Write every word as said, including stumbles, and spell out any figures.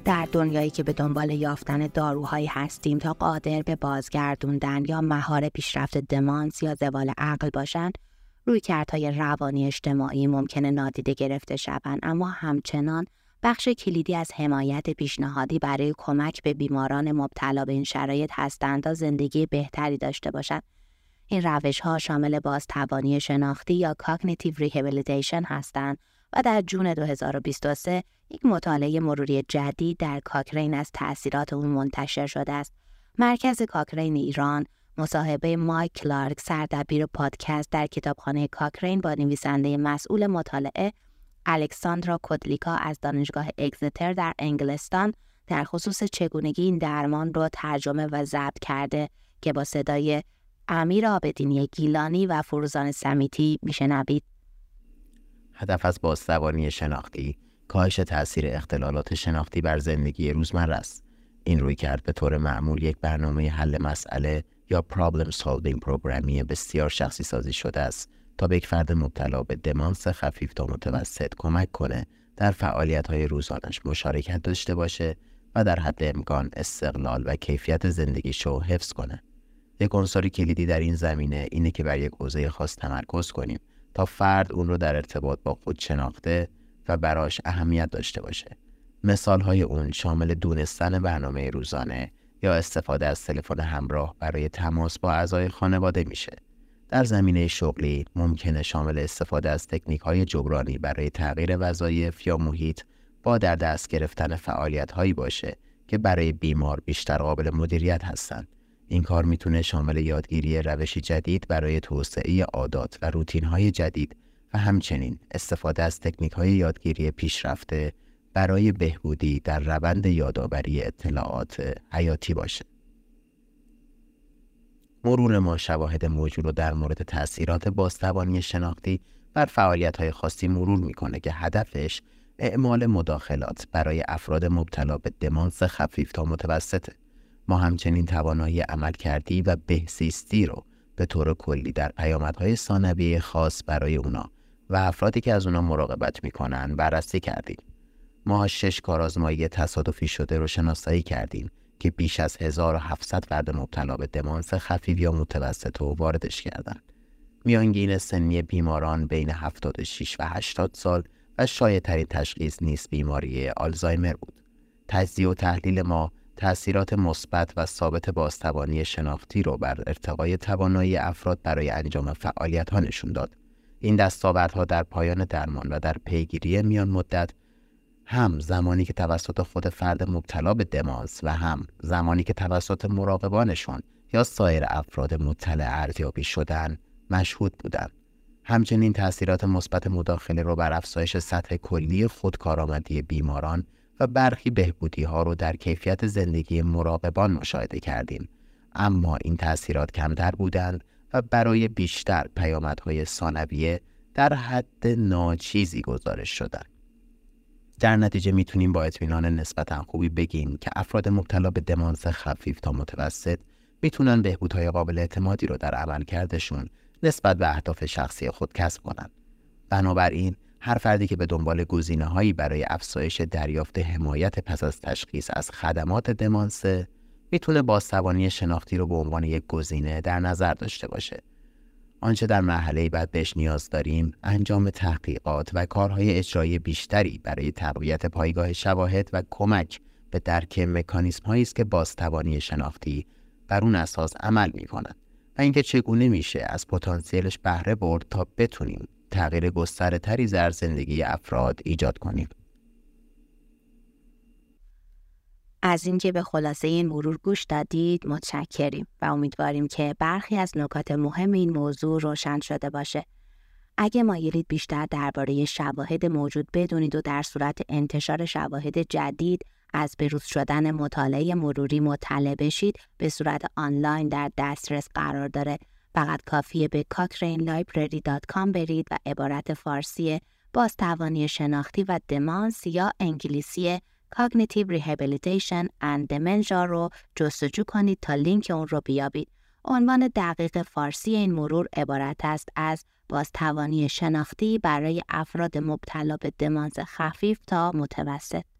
در دنیایی که به دنبال یافتن داروهایی هستیم تا قادر به بازگردوندن یا مهار پیشرفت دمانس یا زوال عقل باشند، رویکردهای روانی اجتماعی ممکنه نادیده گرفته شوند، اما همچنان بخش کلیدی از حمایت پیشنهادی برای کمک به بیماران مبتلا به این شرایط هستند تا زندگی بهتری داشته باشند. این روش‌ها شامل بازتوانی شناختی یا Cognitive Rehabilitation هستند و در جون دو هزار و بیست و سه یک مطالعه مروری جدید در کاکرین از تأثیرات اون منتشر شده است. مرکز کاکرین ایران مصاحبه مایک کلارک، سردبیر پادکست در کتابخانه کاکرین، با نویسنده مسئول مطالعه الکساندرا کودلیکا از دانشگاه اگزتر در انگلستان در خصوص چگونگی این درمان را ترجمه و ضبط کرده که با صدای امیر آبدینی گیلانی و فروزان سمیتی میشنوید. هدف از بازتوانی شناختی کاهش تأثیر اختلالات شناختی بر زندگی روزمره است. این رویکرد به طور معمول یک برنامه حل مسئله یا Problem Solving پروگرامی بسیار شخصی سازی شده است تا به یک فرد مبتلا به دمانس خفیف تا متوسط کمک کنه در فعالیت‌های روزانش مشارکت داشته باشه و در حد امکان استقلال و کیفیت زندگیشو حفظ کنه. یک عنصر کلیدی در این زمینه اینه که بر یک حوزه خاص تمرکز کنیم تا فرد اون رو در ارتباط با خود شناخته و براش اهمیت داشته باشه. مثال‌های اون شامل دونستن برنامه روزانه یا استفاده از تلفن همراه برای تماس با اعضای خانواده میشه. در زمینه شغلی ممکنه شامل استفاده از تکنیک‌های جبرانی برای تغییر وظایف یا محیط با در دست گرفتن فعالیت‌هایی باشه که برای بیمار بیشتر قابل مدیریت هستند. این کار میتونه شامل یادگیری روشی جدید برای توسعه عادات و روتین‌های جدید و همچنین استفاده از تکنیک‌های یادگیری پیشرفته برای بهبودی در روند یادآوری اطلاعات حیاتی باشه. مرور ما شواهد موجود رو در مورد تأثیرات بازتوانی شناختی بر فعالیت‌های خاصی مرور میکنه که هدفش اعمال مداخلات برای افراد مبتلا به دمانس خفیف تا متوسطه. ما همچنین توانایی عملکردی و بهزیستی رو به طور کلی در پیامدهای ثانویه خاص برای اونا و افرادی که از اونا مراقبت میکنن بررسی کردیم. ما شش کارآزمایی تصادفی شده رو شناسایی کردیم که بیش از هزار و هفتصد فرد مبتلا به دمانس خفیف یا متوسط رو واردش کردند. میانگین سنی بیماران بین هفتاد و شش و هشتاد سال و شایع‌ترین تشخیص نیز بیماری آلزایمر بود. تجزیه و تحلیل ما تأثیرات مثبت و ثابت بازتوانی شناختی رو بر ارتقای توانایی افراد برای انجام فعالیت‌ها نشون داد. این دستاوردها در پایان درمان و در پیگیری میان مدت، هم زمانی که توسط خود فرد مبتلا به دمانس و هم زمانی که توسط مراقبانشون یا سایر افراد مطلع ارزیابی شدن مشهود بودند. همچنین تأثیرات مثبت مداخله رو بر افزایش سطح کلی خودکارآمدی بیماران و برخی بهبودی ها رو در کیفیت زندگی مراقبان مشاهده کردیم، اما این تأثیرات کمتر بودند و برای بیشتر پیامدهای ثانویه در حد ناچیزی گزارش شدند. در نتیجه میتونیم با اطمینان نسبتاً خوبی بگیم که افراد مبتلا به دمانس خفیف تا متوسط میتونن بهبودهای قابل اعتمادی رو در عملکردشون نسبت به اهداف شخصی خود کسب کنن. بنابراین هر فردی که به دنبال گزینه‌هایی برای افزایش دریافت حمایت پس از تشخیص از خدمات دمانس میتونه بازتوانی شناختی رو به عنوان یک گزینه در نظر داشته باشه. آنچه در مرحله بعد بهش نیاز داریم انجام تحقیقات و کارهای اجرایی بیشتری برای تقویت پایگاه شواهد و کمک به درک مکانیزم‌هایی است که بازتوانی شناختی بر اون اساس عمل می‌کنند و اینکه چگونه میشه از پتانسیلش بهره برد تا بتونیم تغییر گسترده‌تری در زندگی افراد ایجاد کنیم. از اینکه به خلاصه این مرور گوش دادید متشکریم و امیدواریم که برخی از نکات مهم این موضوع روشن شده باشه. اگه مایلید بیشتر درباره شواهد موجود بدونید و در صورت انتشار شواهد جدید از بروز شدن مطالعه مروری مطلع بشید، به صورت آنلاین در دسترس قرار داره. فقط کافیه به کاکرین لایبرری دات کام برید و عبارت فارسی بازتوانی شناختی و دمانس یا انگلیسی Cognitive Rehabilitation and Dementia رو جستجو کنید تا لینک اون رو بیابید. عنوان دقیق فارسی این مرور عبارت است از بازتوانی شناختی برای افراد مبتلا به دمانس خفیف تا متوسط.